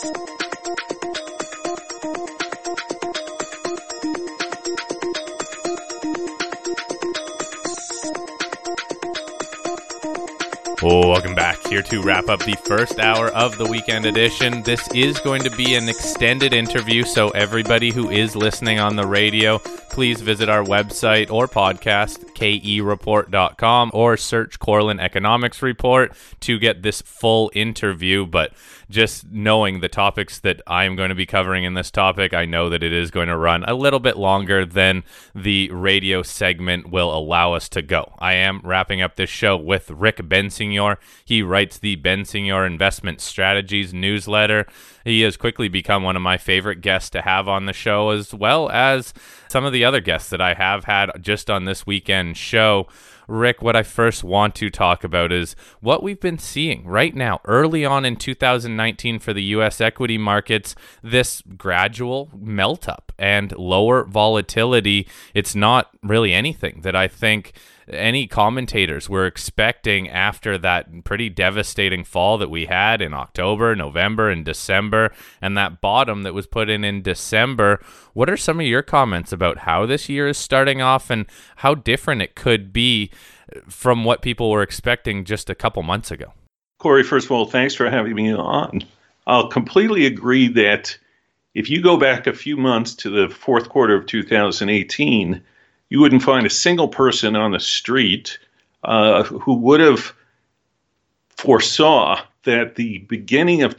Welcome back here to wrap up the first hour of the weekend edition. This is going to be an extended interview, so everybody who is listening on the radio, please visit our website or podcast, kereport.com, or search Corlin Economics Report to get this full interview. But just knowing the topics that I am going to be covering in this topic, I know that it is going to run a little bit longer than the radio segment will allow us to go. I am wrapping up this show with Rick Bensignor. He writes the Bensignor Investment Strategies newsletter. He has quickly become one of my favorite guests to have on the show, as well as some of the other guests that I have had just on this weekend show. Rick, what I first want to talk about is what we've been seeing right now, early on in 2019 for the U.S. equity markets, this gradual melt-up and lower volatility. It's not really anything that I think any commentators were expecting after that pretty devastating fall that we had in October, November, and December, and that bottom that was put in December. What are some of your comments about how this year is starting off and how different it could be from what people were expecting just a couple months ago? Corey, first of all, thanks for having me on. I'll completely agree that if you go back a few months to the fourth quarter of 2018, you wouldn't find a single person on the street who would have foresaw that the beginning of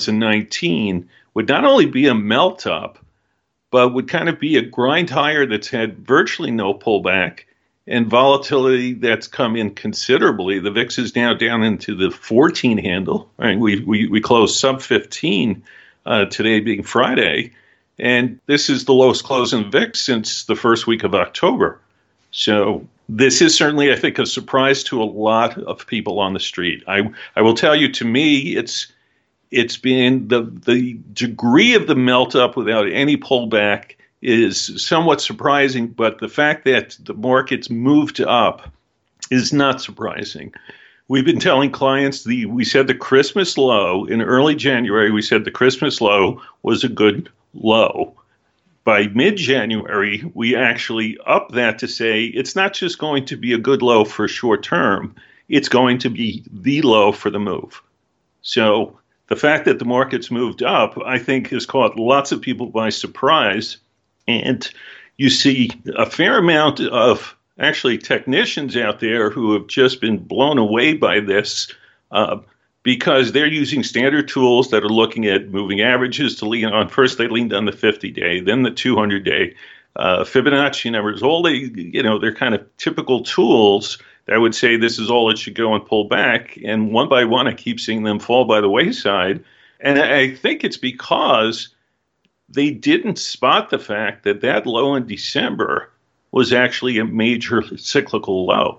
2019 would not only be a melt-up, but would kind of be a grind higher that's had virtually no pullback and volatility that's come in considerably. The VIX is now down into the 14 handle. Right? We closed sub 15 today being Friday. And this is the lowest close in VIX since the first week of October. So this is certainly, I think, a surprise to a lot of people on the street. I will tell you, to me, it's been the degree of the melt up without any pullback is somewhat surprising, but the fact that the market's moved up is not surprising. We've been telling clients, we said the Christmas low in early January, we said the Christmas low was a good low. By mid-January, we actually upped that to say it's not just going to be a good low for short term, it's going to be the low for the move. So the fact that the market's moved up, I think, has caught lots of people by surprise. And you see a fair amount of actually technicians out there who have just been blown away by this because they're using standard tools that are looking at moving averages to lean on. First, they leaned on the 50-day, then the 200-day. Fibonacci numbers, they're kind of typical tools that would say this is all it should go and pull back. And one by one, I keep seeing them fall by the wayside. And I think it's because they didn't spot the fact that that low in December was actually a major cyclical low.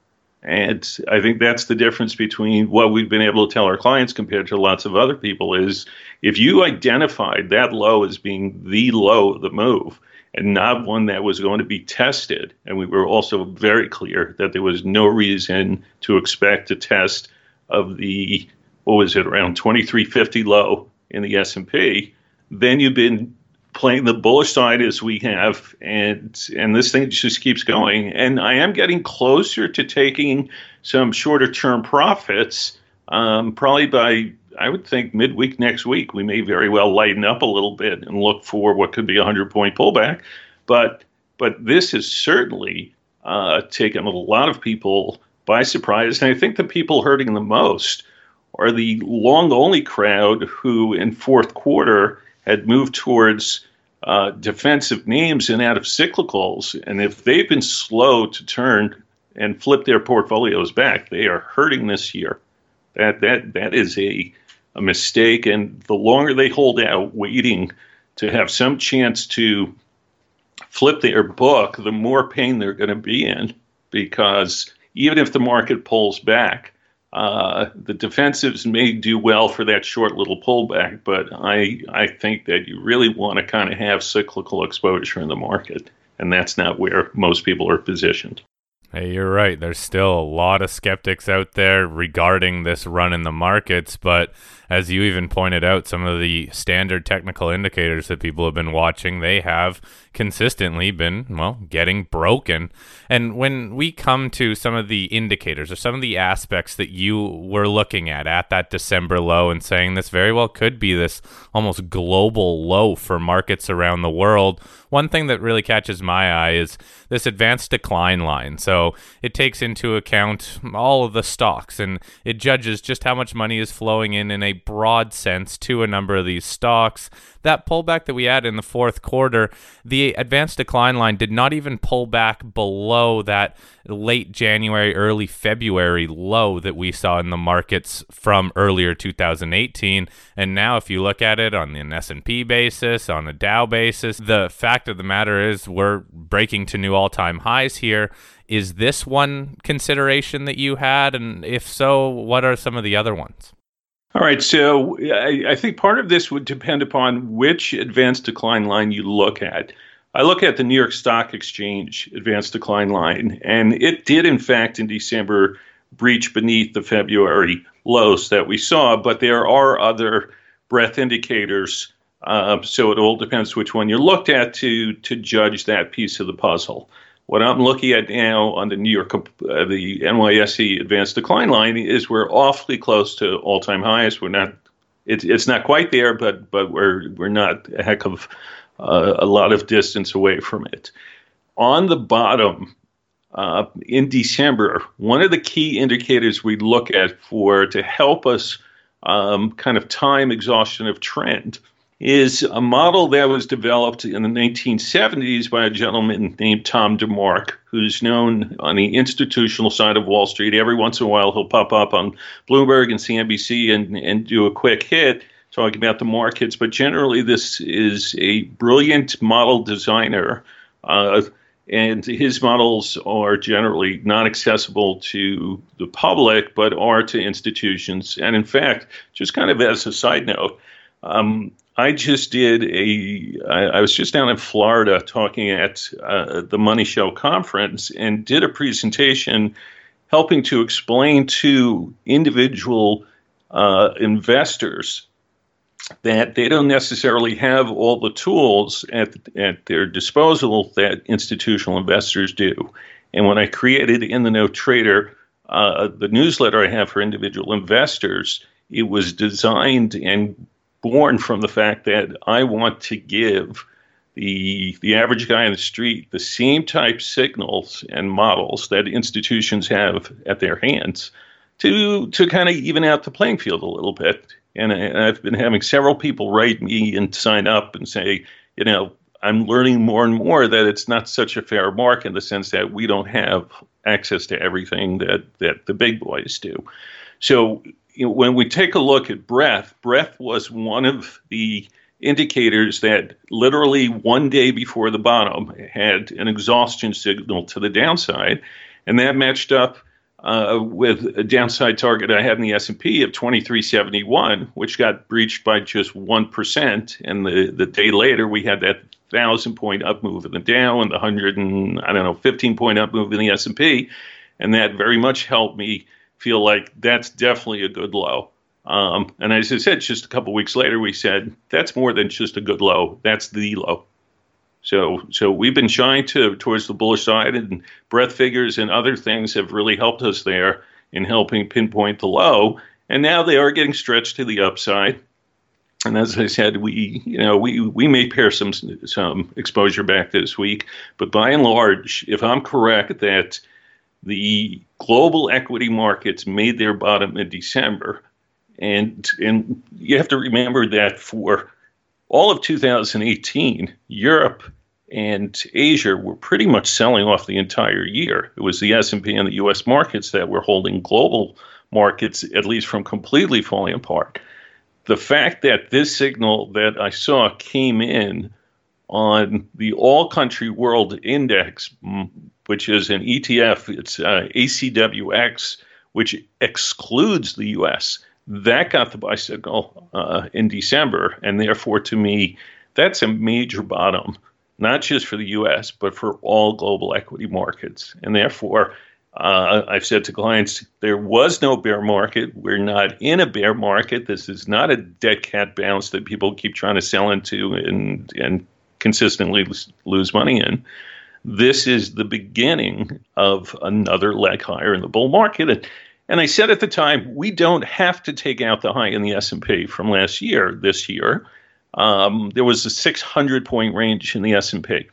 And I think that's the difference between what we've been able to tell our clients compared to lots of other people is if you identified that low as being the low of the move and not one that was going to be tested, and we were also very clear that there was no reason to expect a test of the, around 2350 low in the S&P, then you've been playing the bullish side as we have, and this thing just keeps going. And I am getting closer to taking some shorter term profits. Probably by, I would think, midweek next week, we may very well lighten up a little bit and look for what could be a 100-point pullback. But this has certainly taken a lot of people by surprise. And I think the people hurting the most are the long-only crowd who in fourth quarter had moved towards defensive names and out of cyclicals. And if they've been slow to turn and flip their portfolios back, they are hurting this year. That is a mistake. And the longer they hold out waiting to have some chance to flip their book, the more pain they're going to be in. Because even if the market pulls back, the defensives may do well for that short little pullback, but I think that you really want to kind of have cyclical exposure in the market, and that's not where most people are positioned. Hey, you're right. There's still a lot of skeptics out there regarding this run in the markets, but as you even pointed out, some of the standard technical indicators that people have been watching, they have consistently been, well, getting broken. And when we come to some of the indicators or some of the aspects that you were looking at that December low and saying this very well could be this almost global low for markets around the world, one thing that really catches my eye is this advanced decline line. So it takes into account all of the stocks and it judges just how much money is flowing in a broad sense to a number of these stocks. That pullback that we had in the fourth quarter, the advanced decline line did not even pull back below that late January, early February low that we saw in the markets from earlier 2018. And now if you look at it on an S&P basis, on a Dow basis, the fact of the matter is we're breaking to new all-time highs here. Is this one consideration that you had? And if so, what are some of the other ones? All right, so I think part of this would depend upon which advanced decline line you look at. I look at the New York Stock Exchange advanced decline line, and it did, in fact, in December, breach beneath the February lows that we saw, but there are other breadth indicators, so it all depends which one you looked at to judge that piece of the puzzle. What I'm looking at now on the the NYSE advanced decline line is we're awfully close to all-time highs. We're not, it's not quite there, but we're not a heck of a lot of distance away from it. On the bottom, in December, one of the key indicators we look at to help us kind of time exhaustion of trend is a model that was developed in the 1970s by a gentleman named Tom DeMark, who's known on the institutional side of Wall Street. Every once in a while, he'll pop up on Bloomberg and CNBC and do a quick hit talking about the markets. But generally, this is a brilliant model designer, and his models are generally not accessible to the public, but are to institutions. And in fact, just kind of as a side note, I was just down in Florida talking at the Money Show conference and did a presentation helping to explain to individual investors that they don't necessarily have all the tools at their disposal that institutional investors do. And when I created In the Know Trader, the newsletter I have for individual investors, it was designed and born from the fact that I want to give the average guy in the street the same type signals and models that institutions have at their hands to kind of even out the playing field a little bit. And I've been having several people write me and sign up and say, I'm learning more and more that it's not such a fair mark in the sense that we don't have access to everything that the big boys do. So when we take a look at breadth was one of the indicators that literally one day before the bottom had an exhaustion signal to the downside, and that matched up with a downside target I had in the S&P of 2371, which got breached by just 1%. And the day later, we had that 1,000-point up move in the Dow and the 15-point up move in the S&P, and that very much helped me feel like that's definitely a good low. And as I said, just a couple of weeks later, we said, that's more than just a good low. That's the low. So we've been shying towards the bullish side, and breadth figures and other things have really helped us there in helping pinpoint the low. And now they are getting stretched to the upside. And as I said, we may pare some exposure back this week. But by and large, if I'm correct that the global equity markets made their bottom in December, and you have to remember that for all of 2018, Europe and Asia were pretty much selling off the entire year. It was the S&P and the U.S. markets that were holding global markets, at least from completely falling apart. The fact that this signal that I saw came in on the All-Country World Index, which is an ETF, it's ACWX, which excludes the U.S., that got the buy signal in December, and therefore, to me, that's a major bottom, not just for the U.S., but for all global equity markets. And therefore, I've said to clients, there was no bear market. We're not in a bear market. This is not a dead cat bounce that people keep trying to sell into and consistently lose money in. This is the beginning of another leg higher in the bull market. And I said at the time, we don't have to take out the high in the S&P from last year, this year. There was a 600-point range in the S&P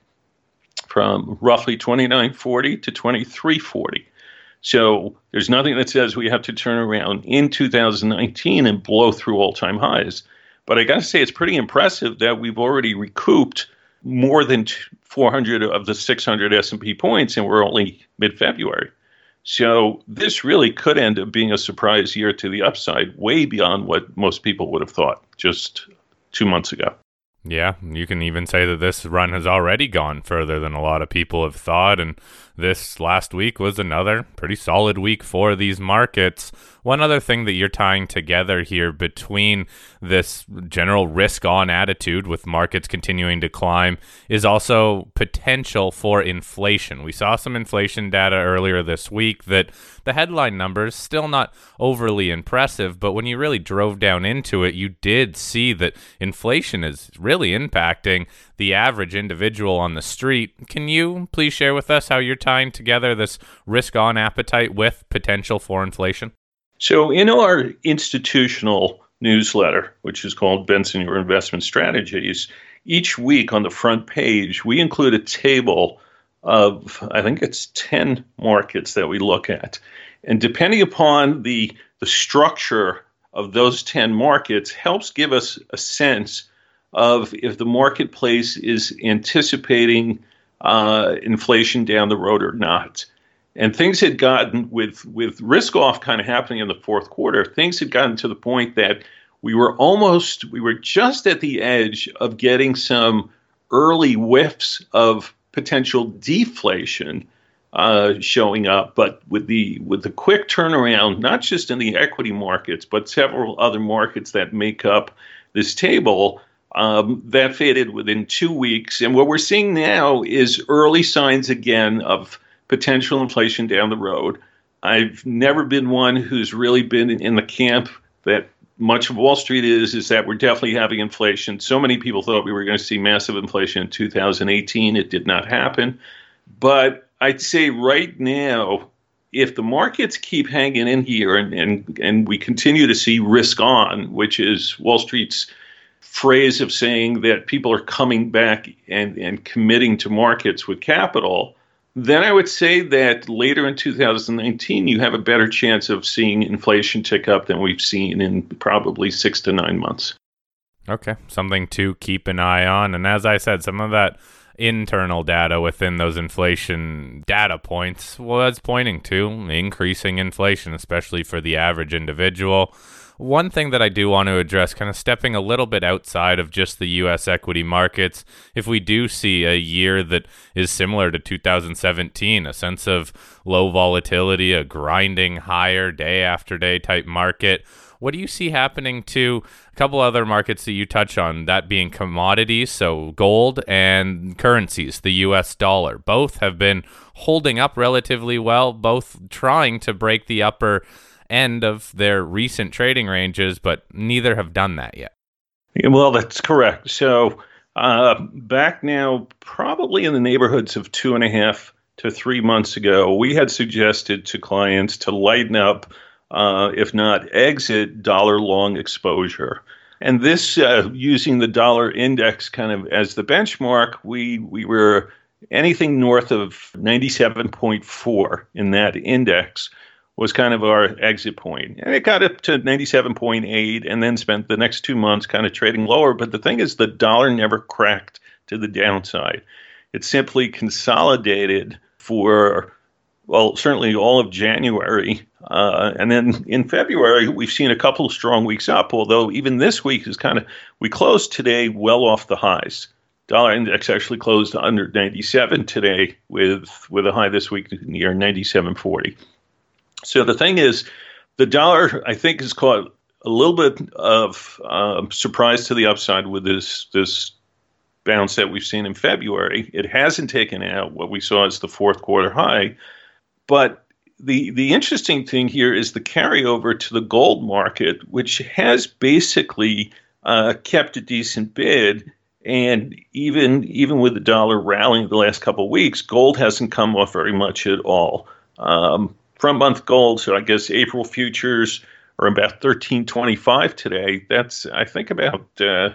from roughly 2940 to 2340. So there's nothing that says we have to turn around in 2019 and blow through all-time highs. But I got to say, it's pretty impressive that we've already recouped more than 400 of the 600 S&P points, and we're only mid-February. So this really could end up being a surprise year to the upside, way beyond what most people would have thought just 2 months ago. Yeah, you can even say that this run has already gone further than a lot of people have thought, and this last week was another pretty solid week for these markets. One other thing that you're tying together here between this general risk-on attitude with markets continuing to climb is also potential for inflation. We saw some inflation data earlier this week that the headline numbers still not overly impressive, but when you really drove down into it, you did see that inflation is really impacting the average individual on the street. Can you please share with us how you're tying together this risk-on appetite with potential for inflation? So in our institutional newsletter, which is called Benson Your Investment Strategies, each week on the front page, we include a table of, I think it's 10 markets that we look at. And depending upon the structure of those 10 markets helps give us a sense of if the marketplace is anticipating inflation down the road or not. And things had gotten, with risk off kind of happening in the fourth quarter, things had gotten to the point that we were just at the edge of getting some early whiffs of potential deflation showing up. But with the quick turnaround, not just in the equity markets, but several other markets that make up this table, that faded within 2 weeks. And what we're seeing now is early signs again of potential inflation down the road. I've never been one who's really been in the camp that much of Wall Street is that we're definitely having inflation. So many people thought we were going to see massive inflation in 2018. It did not happen. But I'd say right now, if the markets keep hanging in here and we continue to see risk on, which is Wall Street's phrase of saying that people are coming back and committing to markets with capital, then I would say that later in 2019, you have a better chance of seeing inflation tick up than we've seen in probably 6 to 9 months. Okay, something to keep an eye on. And as I said, some of that internal data within those inflation data points was pointing to increasing inflation, especially for the average individual. One thing that I do want to address, kind of stepping a little bit outside of just the U.S. equity markets, if we do see a year that is similar to 2017, a sense of low volatility, a grinding higher day after day type market, what do you see happening to a couple other markets that you touch on, that being commodities, so gold, and currencies, the U.S. dollar? Both have been holding up relatively well, both trying to break the upper end of their recent trading ranges, but neither have done that yet. Well, that's correct. So back now, probably in the neighborhoods of 2.5 to 3 months ago, we had suggested to clients to lighten up, if not exit, dollar long exposure. And this, using the dollar index kind of as the benchmark, we were anything north of 97.4 in that index was kind of our exit point. And it got up to 97.8 and then spent the next 2 months kind of trading lower. But the thing is, the dollar never cracked to the downside. It simply consolidated for, well, certainly all of January. And then in February, we've seen a couple of strong weeks up, although even this week is we closed today well off the highs. Dollar index actually closed under 97 today with a high this week near 97.40. So the thing is, the dollar, I think, has caught a little bit of surprise to the upside with this bounce that we've seen in February. It hasn't taken out what we saw as the fourth quarter high, but the interesting thing here is the carryover to the gold market, which has basically kept a decent bid. And even with the dollar rallying the last couple of weeks, gold hasn't come off very much at all. Front month gold, so I guess April futures are about $13.25 today. That's, I think, about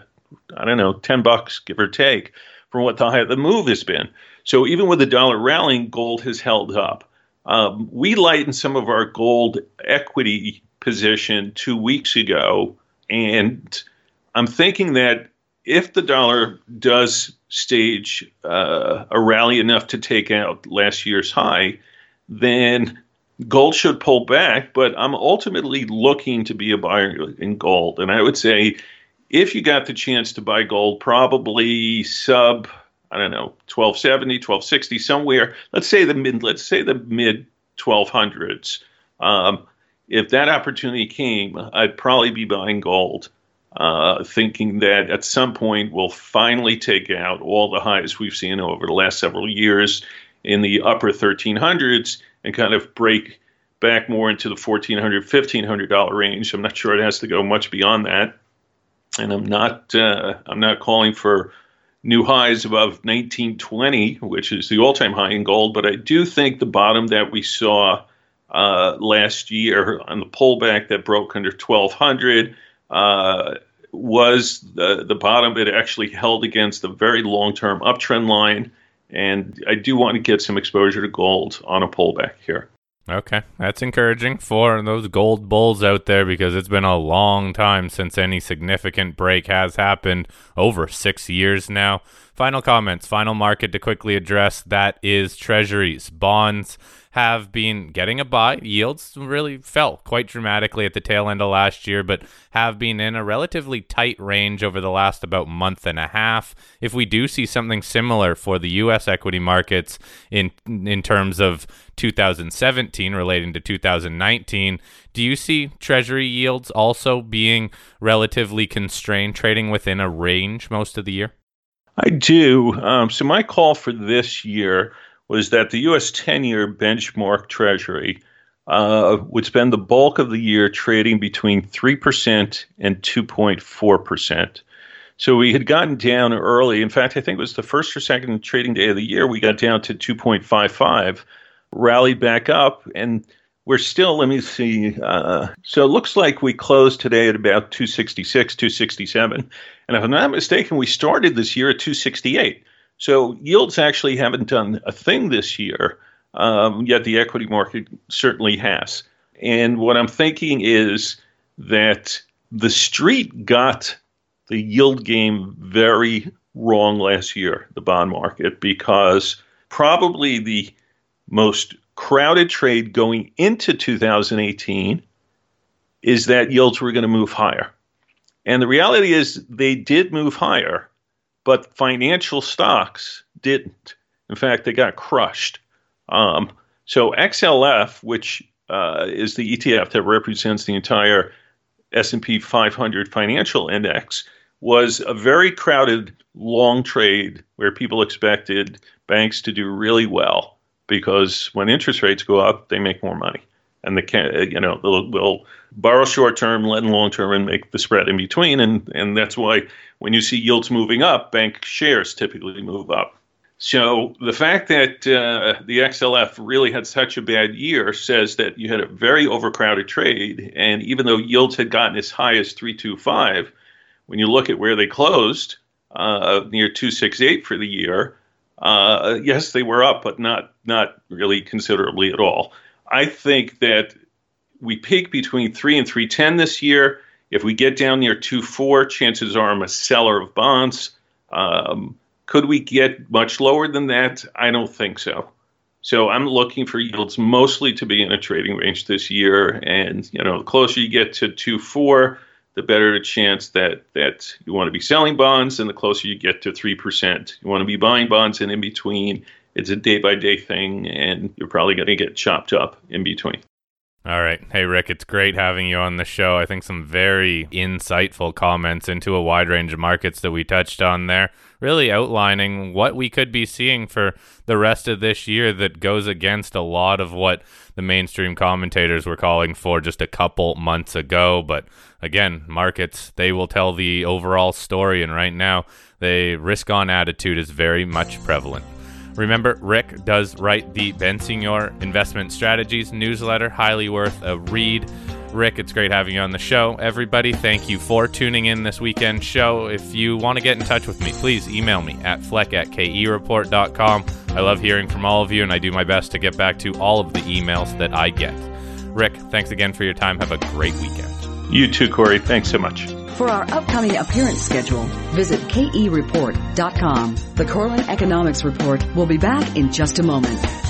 $10, give or take, from what the high of the move has been. So even with the dollar rallying, gold has held up. We lightened some of our gold equity position 2 weeks ago, and I'm thinking that if the dollar does stage a rally enough to take out last year's high, then gold should pull back. But I'm ultimately looking to be a buyer in gold. And I would say if you got the chance to buy gold, probably sub, 1270, 1260, somewhere, let's say the mid 1200s. If that opportunity came, I'd probably be buying gold. Thinking that at some point we'll finally take out all the highs we've seen over the last several years in the upper 1300s and kind of break back more into the $1,400, $1,500 range. I'm not sure it has to go much beyond that, and I'm not calling for new highs above 1920, which is the all-time high in gold. But I do think the bottom that we saw last year on the pullback that broke under 1200. Was the bottom. It actually held against the very long-term uptrend line, and I do want to get some exposure to gold on a pullback here. Okay, that's encouraging for those gold bulls out there, because it's been a long time since any significant break has happened, over 6 years now. Final comments, final market to quickly address, that is treasuries. Bonds have been getting a buy. Yields really fell quite dramatically at the tail end of last year, but have been in a relatively tight range over the last about month and a half. If we do see something similar for the U.S. equity markets in terms of 2017 relating to 2019, do you see treasury yields also being relatively constrained, trading within a range most of the year? I do. So my call for this year was that the U.S. 10-year benchmark treasury would spend the bulk of the year trading between 3% and 2.4%. So we had gotten down early. In fact, I think it was the first or second trading day of the year, we got down to 2.55, rallied back up, and we're still, let me see, so it looks like we closed today at about 266, 267. And if I'm not mistaken, we started this year at 268. So yields actually haven't done a thing this year, yet the equity market certainly has. And what I'm thinking is that the street got the yield game very wrong last year, the bond market, because probably the most crowded trade going into 2018 is that yields were going to move higher. And the reality is they did move higher, but financial stocks didn't. In fact, they got crushed. So XLF, which is the ETF that represents the entire S&P 500 financial index, was a very crowded long trade where people expected banks to do really well, because when interest rates go up, they make more money, and they can, they'll borrow short term, lend long term, and make the spread in between. And that's why when you see yields moving up, bank shares typically move up. So the fact that the XLF really had such a bad year says that you had a very overcrowded trade. And even though yields had gotten as high as 325, when you look at where they closed, near 268 for the year, yes, they were up, but not really considerably at all. I think that we peak between 3 and 310 this year. If we get down near 2.4, chances are I'm a seller of bonds. Could we get much lower than that? I don't think so. So I'm looking for yields mostly to be in a trading range this year. And, the closer you get to 2.4, the better the chance that you want to be selling bonds, and the closer you get to 3%, you want to be buying bonds, and in between, it's a day-by-day thing, and you're probably going to get chopped up in between. All right. Hey, Rick, it's great having you on the show. I think some very insightful comments into a wide range of markets that we touched on there, really outlining what we could be seeing for the rest of this year that goes against a lot of what the mainstream commentators were calling for just a couple months ago. But again, markets, they will tell the overall story, and right now, the risk-on attitude is very much prevalent. Remember, Rick does write the Bensignor Investment Strategies newsletter, highly worth a read. Rick, it's great having you on the show. Everybody, thank you for tuning in this weekend show. If you want to get in touch with me, please email me at fleck@kereport.com. I love hearing from all of you, and I do my best to get back to all of the emails that I get. Rick, thanks again for your time. Have a great weekend. You too, Corey. Thanks so much. For our upcoming appearance schedule, visit kereport.com. The Corlin Economics Report will be back in just a moment.